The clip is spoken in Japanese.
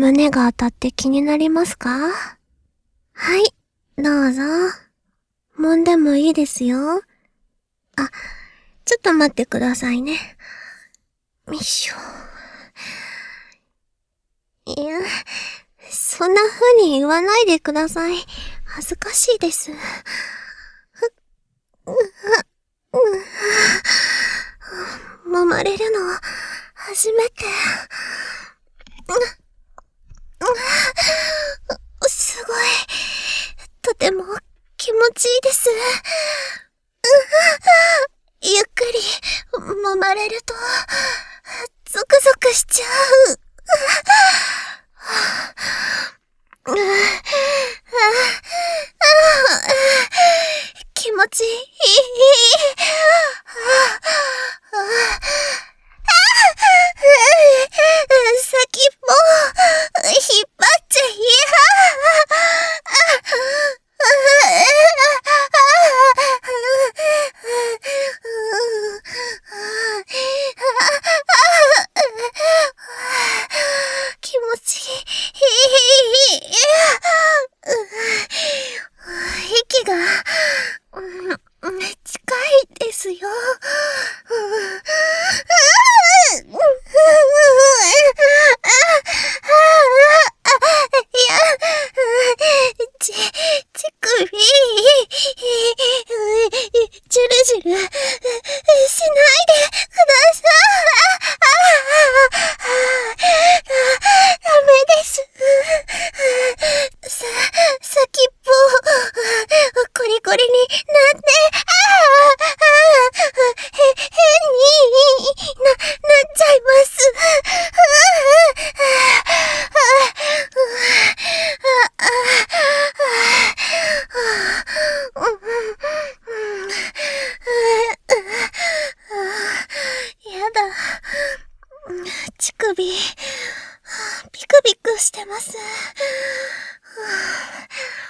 胸が当たって気になりますか？はい、どうぞ。揉んでもいいですよ。あ、ちょっと待ってくださいね。よいしょ。いや、そんな風に言わないでください。恥ずかしいです。揉まれるの、初めて。すごい。とても気持ちいいです。ゆっくり揉まれると、ゾクゾクしちゃう。気持ちいい。先っぽ、引っ張っちゃい気持ちいい。息が、近いですよ。乳首、ジュルジュル、しないでください。ダメです。先っぽ、コリコリになって、変になっちゃいます。やだ。乳首、ビクビクしてます。